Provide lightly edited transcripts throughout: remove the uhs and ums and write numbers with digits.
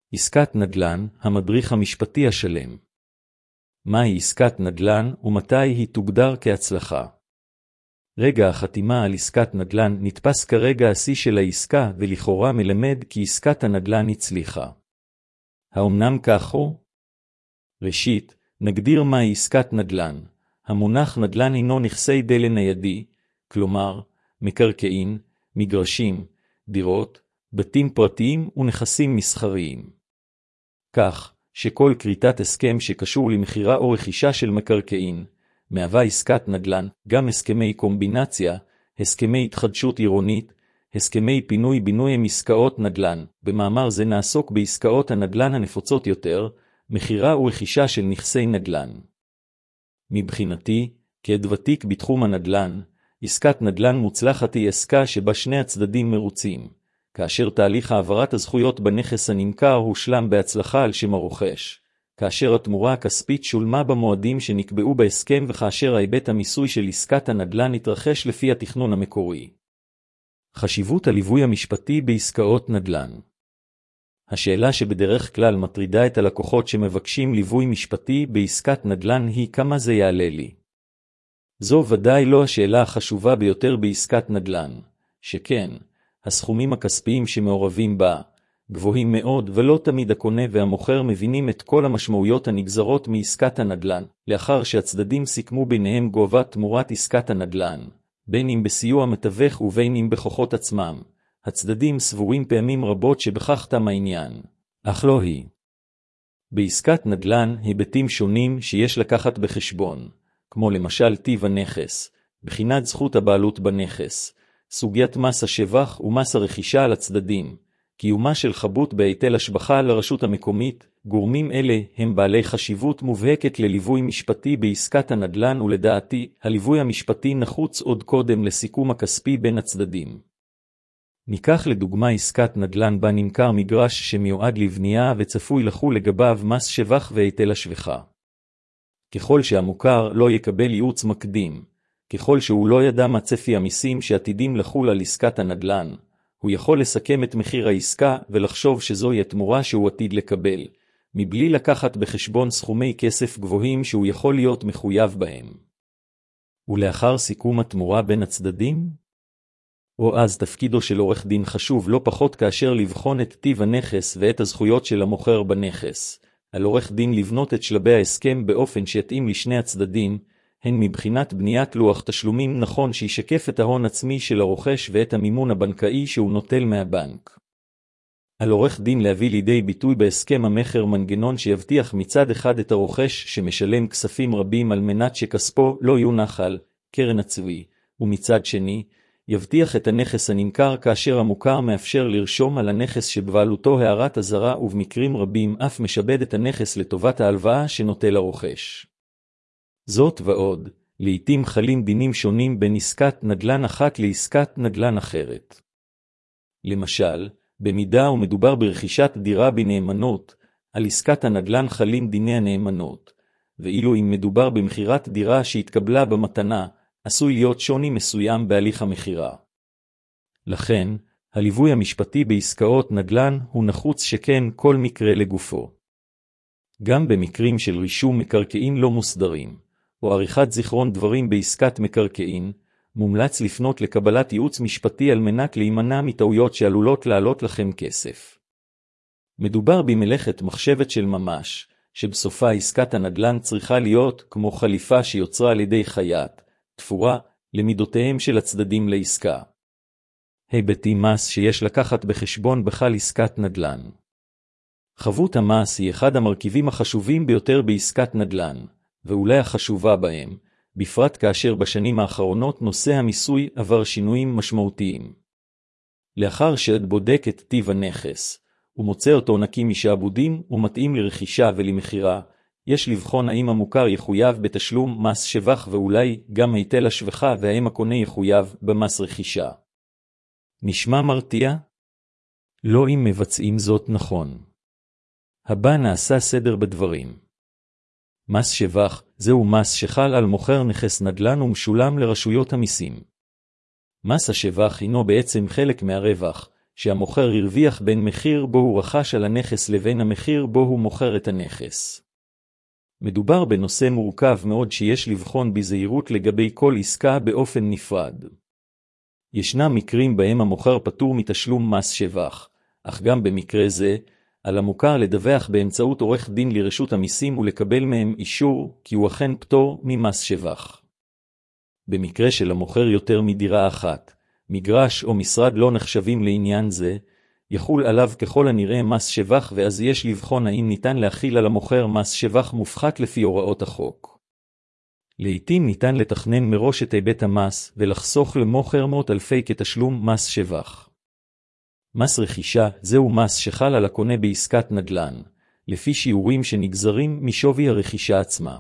עסקת נדל"ן, המדריך המשפטי השלם. מהי עסקת נדל"ן ומתי היא תוגדר כהצלחה? רגע החתימה על עסקת נדל"ן נתפס כרגע השיא של העסקה ולכאורה מלמד כי עסקת הנדל"ן הצליחה. האמנם כך הוא? ראשית, נגדיר מהי עסקת נדל"ן. המונח נדל"ן הינו נכסי דלא ניידי, כלומר, מקרקעין, מגרשים, דירות, בתים פרטיים ונכסים מסחריים. כך, שכל כריתת הסכם שקשור למכירה או רכישה של מקרקעין, מהווה עסקת נדל"ן, גם הסכמי קומבינציה, הסכמי התחדשות עירונית, הסכמי פינוי-בינוי הם עסקאות נדל"ן. במאמר זה נעסוק בעסקאות הנדל"ן הנפוצות יותר, מכירה ורכישה של נכסי נדל"ן. מבחינתי, כעד ותיק בתחום הנדל"ן, עסקת נדל"ן מוצלחת היא עסקה שבה שני הצדדים מרוצים, כאשר תהליך העברת הזכויות בנכס הנמכר הושלם בהצלחה על שם הרוכש, כאשר התמורה הכספית שולמה במועדים שנקבעו בהסכם וכאשר ההיבט המיסוי של עסקת הנדל"ן התרחש לפי התכנון המקורי. חשיבות הליווי המשפטי בעסקאות נדל"ן. השאלה שבדרך כלל מטרידה את הלקוחות שמבקשים ליווי משפטי בעסקת נדל"ן היא כמה זה יעלה לי. זו ודאי לא השאלה החשובה ביותר בעסקת נדל"ן, שכן, הסכומים הכספיים שמעורבים בה, גבוהים מאוד ולא תמיד הקונה והמוכר מבינים את כל המשמעויות הנגזרות מעסקת הנדל"ן, לאחר שהצדדים סיכמו ביניהם גובה תמורת עסקת הנדל"ן, בין אם בסיוע מתווך ובין אם בכוחות עצמם. הצדדים סבורים פעמים רבות שבכך תם העניין, אך לא היא. בעסקת נדל"ן היבטים שונים שיש לקחת בחשבון, כמו למשל טיב הנכס, בחינת זכות הבעלות בנכס, סוגיית מס השבח ומס הרכישה על הצדדים, קיומה של חבות בהיטל השבחה לרשות המקומית. גורמים אלה הם בעלי חשיבות מובהקת לליווי משפטי בעסקת הנדל"ן, ולדעתי, הליווי המשפטי נחוץ עוד קודם לסיכום הכספי בין הצדדים. ניקח לדוגמה עסקת נדל"ן בה נמכר מגרש שמיועד לבנייה וצפוי לחול לגביו מס שבח והיטל השבחה. ככל שהמוכר לא יקבל ייעוץ מקדים, ככל שהוא לא ידע מה צפי המיסים שעתידים לחול על עסקת הנדל"ן, הוא יכול לסכם את מחיר העסקה ולחשוב שזוהי התמורה שהוא עתיד לקבל, מבלי לקחת בחשבון סכומי כסף גבוהים שהוא יכול להיות מחויב בהם. ולאחר סיכום התמורה בין הצדדים? או אז תפקידו של עורך דין חשוב לא פחות כאשר לבחון את טיב הנכס ואת הזכויות של המוכר בנכס. על עורך דין לבנות את שלבי ההסכם באופן שיתאים לשני הצדדים, הן מבחינת בניית לוח תשלומים נכון שישקף את ההון עצמי של הרוכש ואת המימון הבנקאי שהוא נוטל מהבנק. על עורך דין להביא לידי ביטוי בהסכם המחר מנגנון שיבטיח מצד אחד את הרוכש שמשלם כספים רבים על מנת שכספו לא יונח על קרן הצבי, ומצד שני, יבטיח את הנכס הנמכר כאשר המוכר מאפשר לרשום על הנכס שבבעלותו הערת אזהרה ובמקרים רבים אף משבד את הנכס לטובת ההלוואה שנוטל הרוכש. זאת ועוד, לעתים חלים דינים שונים בין עסקת נדל"ן אחת לעסקת נדל"ן אחרת. למשל, במידה ומדובר ברכישת דירה בנאמנות, על עסקת הנדל"ן חלים דיני הנאמנות, ואילו אם מדובר במכירת דירה שהתקבלה במתנה, עשוי להיות שוני מסוים בהליך המכירה. לכן, הליווי המשפטי בעסקאות נדל"ן הוא נחוץ שכן כל מקרה לגופו. גם במקרים של רישום מקרקעין לא מוסדרים, או עריכת זיכרון דברים בעסקת מקרקעין, מומלץ לפנות לקבלת ייעוץ משפטי על מנת להימנע מטעויות שעלולות לעלות לכם כסף. מדובר במלאכת מחשבת של ממש, שבסופה עסקת הנדל"ן צריכה להיות כמו חליפה שיוצרה על ידי חייט, תפורה, למידותיהם של הצדדים לעסקה. היבטים מס שיש לקחת בחשבון בכל עסקת נדל"ן. חבות המס היא אחד המרכיבים החשובים ביותר בעסקת נדל"ן, ואולי החשובה בהם, בפרט כאשר בשנים האחרונות נושא המיסוי עבר שינויים משמעותיים. לאחר שעד בודק את טיב הנכס, ומוצא אותו נקי משעבודים ומתאים לרכישה ולמכירה, יש לבחון האם המוכר יחויב בתשלום מס שבח ואולי גם היטל השבחה והאם הקונה יחויב במס רכישה. נשמע מרתיע? לא אם מבצעים זאת נכון. הבא נעשה סדר בדברים. מס שבח, זהו מס שחל על מוכר נכס נדל"ן ומשולם לרשויות המיסים. מס השבח הינו בעצם חלק מהרווח, שהמוכר הרוויח בין מחיר בו הוא רכש על הנכס לבין המחיר בו הוא מוכר את הנכס. מדובר בנושא מורכב מאוד שיש לבחון בזהירות לגבי כל עסקה באופן נפרד. ישנם מקרים בהם המוכר פטור מתשלום מס שבח, אך גם במקרה זה, על המוכר לדווח באמצעות עורך דין לרשות המיסים ולקבל מהם אישור כי הוא אכן פטור ממס שבח. במקרה של המוכר יותר מדירה אחת, מגרש או משרד לא נחשבים לעניין זה, יחול עליו ככל הנראה מס שבח, ואז יש לבחון האם ניתן להחיל על המוכר מס שבח מופחת לפי הוראות החוק. לעתים ניתן לתכנן מראש את היבט המס ולחסוך למוכר מאות אלפי כתשלום מס שבח. מס רכישה זהו מס שחל על הקונה בעסקת נדל"ן, לפי שיעורים שנגזרים משווי הרכישה עצמה.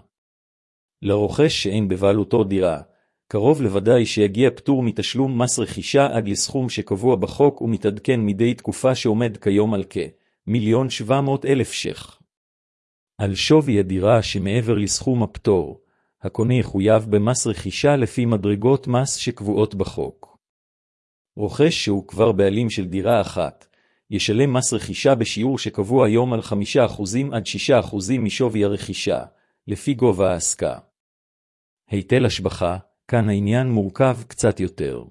לרוכש שאין בבעלותו דירה, קרוב לוודאי שיגיע פטור מתשלום מס רכישה עד לסכום שקבוע בחוק ומתעדכן מדי תקופה שעומד כיום על כ-1,700,000 ש"ח. על שווי הדירה שמעבר לסכום הפטור, הקונה יחויב במס רכישה לפי מדרגות מס שקבועות בחוק. רוכש שהוא כבר בעלים של דירה אחת, ישלם מס רכישה בשיעור שקבוע היום על 5% עד 6% משווי הרכישה, לפי גובה העסקה. היטל השבחה, כאן העניין מורכב קצת יותר.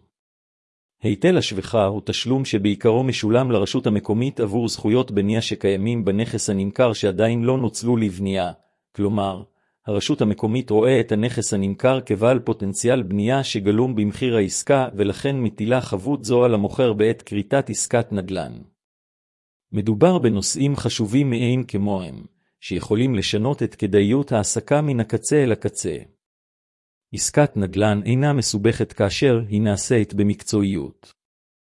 היטל השבחה הוא תשלום שבעיקרו משולם לרשות המקומית עבור זכויות בנייה שקיימים בנכס הנמכר שעדיין לא נוצלו לבנייה, כלומר, הרשות המקומית רואה את הנכס הנמכר כבעל פוטנציאל בנייה שגלום במחיר העסקה, ולכן מטילה חבות זו על המוכר בעת כריתת עסקת נדל"ן. מדובר בנושאים חשובים מאין כמוהם, שיכולים לשנות את כדאיות העסקה מן הקצה אל הקצה. עסקת נדל"ן אינה מסובכת כאשר היא נעשית במקצועיות.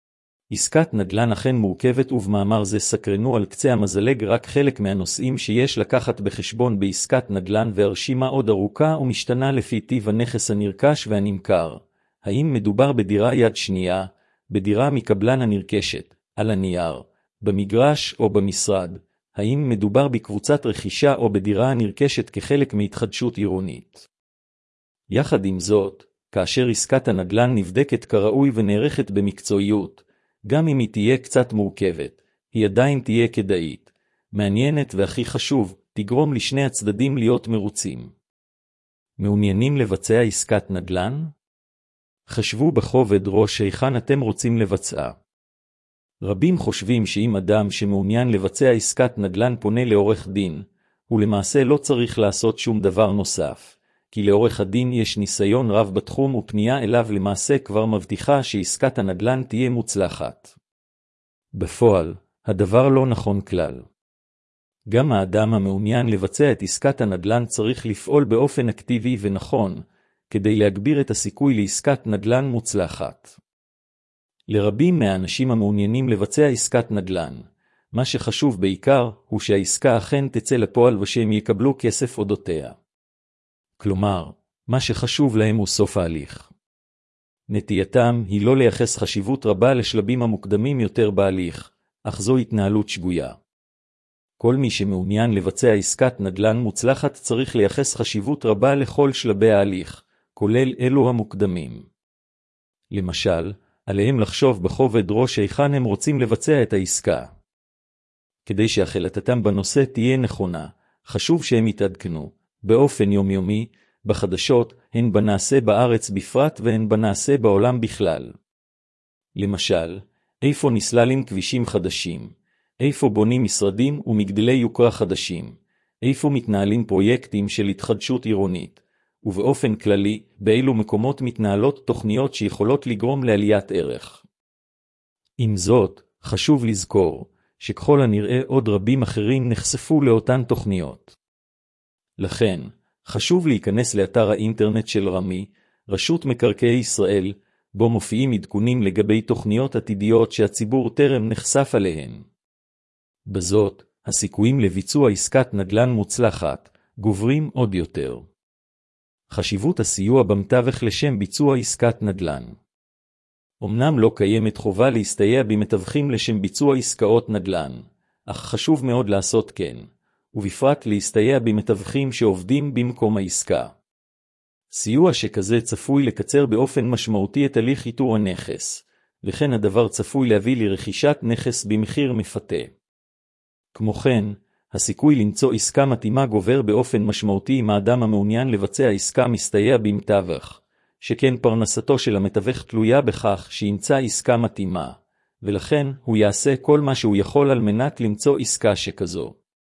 עסקת נדל"ן אכן מורכבת, ובמאמר זה סקרנו על קצה המזלג רק חלק מהנושאים שיש לקחת בחשבון בעסקת נדל"ן, והרשימה עוד ארוכה ומשתנה לפי טיב הנכס הנרכש והנמכר. האם מדובר בדירה יד שנייה, בדירה מקבלן הנרכשת, על הנייר, במגרש או במשרד? האם מדובר בקבוצת רכישה או בדירה הנרכשת כחלק מהתחדשות עירונית? יחד עם זאת, כאשר עסקת הנדל"ן נבדקת כראוי ונערכת במקצועיות, גם אם היא תהיה קצת מורכבת, היא עדיין תהיה כדאית, מעניינת והכי חשוב, תגרום לשני הצדדים להיות מרוצים. מעוניינים לבצע עסקת נדל"ן? חשבו בכובד ראש היכן אתם רוצים לבצעה. רבים חושבים שאם אדם שמעוניין לבצע עסקת נדל"ן פונה לעורך דין, הוא למעשה לא צריך לעשות שום דבר נוסף. כי לעורך הדין יש ניסיון רב בתחום, ופנייה אליו למעשה כבר מבטיחה שעסקת הנדל"ן תהיה מוצלחת. בפועל, הדבר לא נכון כלל. גם האדם המעוניין לבצע את עסקת הנדל"ן צריך לפעול באופן אקטיבי ונכון, כדי להגביר את הסיכוי לעסקת נדל"ן מוצלחת. לרבים מהאנשים המעוניינים לבצע עסקת נדל"ן, מה שחשוב בעיקר הוא שהעסקה אכן תצא לפועל ושהם יקבלו כסף אודותיה. כלומר, מה שחשוב להם הוא סוף ההליך. נטייתם היא לא לייחס חשיבות רבה לשלבים המוקדמים יותר בהליך, אך זו התנהלות שגויה. כל מי שמעוניין לבצע עסקת נדל"ן מוצלחת צריך לייחס חשיבות רבה לכל שלבי ההליך, כולל אלו המוקדמים. למשל, עליהם לחשוב בכובד ראש היכן הם רוצים לבצע את העסקה. כדי שהחלטתם בנושא תהיה נכונה, חשוב שהם יתעדכנו, באופן יומיומי, בחדשות, הן בנעשה בארץ בפרט והן בנעשה בעולם בכלל. למשל, איפה נסללים כבישים חדשים, איפה בונים משרדים ומגדלי יוקרה חדשים, איפה מתנהלים פרויקטים של התחדשות עירונית, ובאופן כללי, באילו מקומות מתנהלות תוכניות שיכולות לגרום לעליית ערך. עם זאת, חשוב לזכור, שככל הנראה עוד רבים אחרים נחשפו לאותן תוכניות. לכן, חשוב להיכנס לאתר האינטרנט של רמ"י, רשות מקרקעי ישראל, בו מופיעים עדכונים לגבי תוכניות עתידיות שהציבור טרם נחשף עליהן. בזאת, הסיכויים לביצוע עסקת נדל"ן מוצלחת, גוברים עוד יותר. חשיבות הסיוע במתווך לשם ביצוע עסקת נדל"ן. אמנם לא קיימת חובה להסתייע במתווכים לשם ביצוע עסקאות נדל"ן, אך חשוב מאוד לעשות כן, ובפרט להסתייע במתווכים שעובדים במקום העסקה. סיוע שכזה צפוי לקצר באופן משמעותי את הליך איתור הנכס, וכן הדבר צפוי להביא לרכישת נכס במחיר מפתה. כמו כן, הסיכוי למצוא עסקה מתאימה גובר באופן משמעותי אם האדם המעוניין לבצע עסקה מסתייע במתווך, שכן פרנסתו של המתווך תלויה בכך שימצא עסקה מתאימה, ולכן הוא יעשה כל מה שהוא יכול על מנת למצוא עסקה שכזו.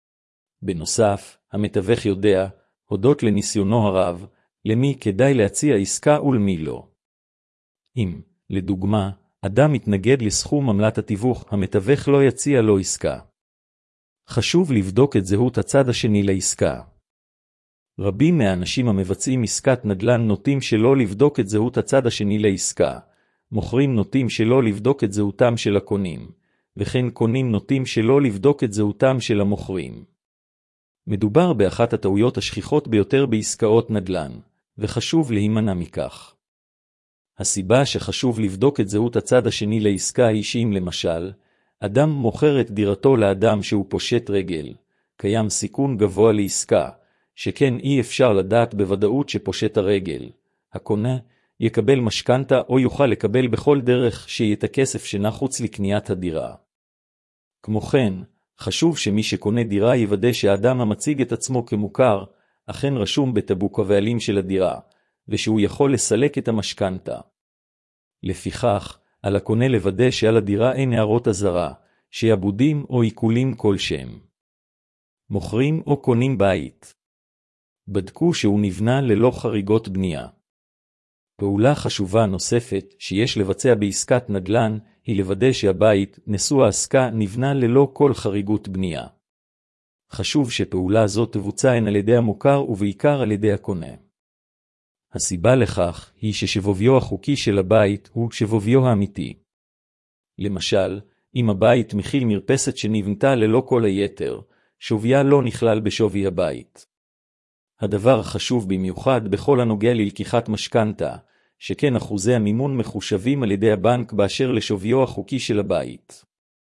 בנוסף, המתווך יודע, הודות לניסיונו הרב, למי כדאי להציע עסקה ולמי לא. אם, לדוגמה, אדם מתנגד לסכום עמלת התיווך, המתווך לא יציע לו עסקה. חשוב לבדוק את זהות הצד השני לעסקה. רבים מהאנשים המבצעים עסקת נדל"ן נוטים שלא לבדוק את זהות הצד השני לעסקה, מוכרים נוטים שלא לבדוק את זהותם של הקונים, וכן קונים נוטים שלא לבדוק את זהותם של המוכרים. מדובר באחת הטעויות השכיחות ביותר בעסקאות נדל"ן, וחשוב להימנע מכך. הסיבה שחשוב לבדוק את זהות הצד השני לעסקה היא שאם למשל, אדם מוכר את דירתו לאדם שהוא פושט רגל, קיים סיכון גבוה לעסקה, שכן אי אפשר לדעת בוודאות שפושט הרגל, הקונה יקבל משכנתה או יוכל לקבל בכל דרך שיהיה את הכסף שנחוץ לקניית הדירה. כמו כן, חשוב שמי שקונה דירה יוודא שהאדם המציג את עצמו כמוכר, אכן רשום בטבוק הבעלים של הדירה, ושהוא יכול לסלק את המשכנתה. לפיכך, על הקונה לוודא שעל הדירה אין הערות אזהרה, שעבודים או עיקולים כלשהם. מוכרים או קונים בית. בדקו שהוא נבנה ללא חריגות בנייה. פעולה חשובה נוספת שיש לבצע בעסקת נדל"ן היא לוודא שהבית נשוא העסקה נבנה ללא כל חריגות בנייה. חשוב שפעולה זו תבוצע הן על ידי המוכר ובעיקר על ידי הקונה. הסיבה לכך היא ששבוביו החוקי של הבית הוא שבוביו האמיתי. למשל, אם הבית מכיל מרפסת שנבנתה ללא כל היתר, שוויה לא נכלל בשווי הבית. הדבר החשוב במיוחד בכל הנוגע ללקיחת משכנתה, שכן אחוזי המימון מחושבים על ידי הבנק באשר לשוויו החוקי של הבית.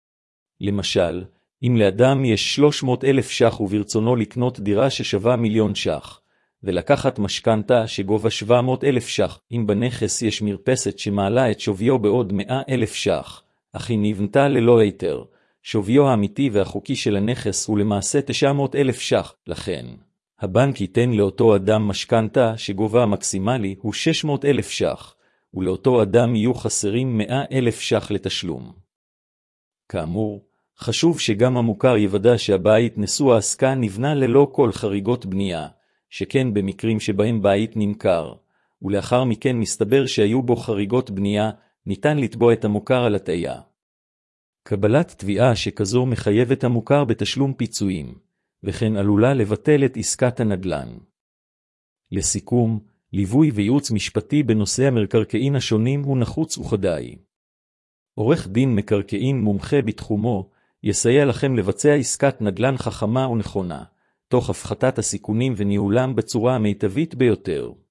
למשל, אם לאדם יש 300,000 ש"ח וברצונו לקנות דירה ששווה 1,000,000 ש"ח, ולקחת משכנתה שגובה 700,000 ש"ח, אם בנכס יש מרפסת שמעלה את שוויו בעוד 100,000 ש"ח, אך היא נבנתה ללא היתר, שוויו האמיתי והחוקי של הנכס הוא למעשה 900,000 ש"ח, לכן הבנק ייתן לאותו אדם משכנתה שגובה המקסימלי הוא 600,000 ש"ח, ולאותו אדם יהיו חסרים 100,000 ש"ח לתשלום. כאמור, חשוב שגם המוכר יוודא שהבית נשוא העסקה נבנה ללא כל חריגות בנייה, שכן במקרים שבהם בית נמכר, ולאחר מכן מסתבר שהיו בו חריגות בנייה, ניתן לתבוע את המוכר על הטעיה. קבלת תביעה שכזו מחייבת המוכר בתשלום פיצויים, וכן עלולה לבטל את עסקת הנדל"ן. לסיכום, ליווי וייעוץ משפטי בנושא המקרקעין השונים הוא נחוץ וכדאי. עורך דין מקרקעין מומחה בתחומו יסייע לכם לבצע עסקת נדל"ן חכמה ונכונה, תוך הפחתת הסיכונים וניהולם בצורה המיטבית ביותר.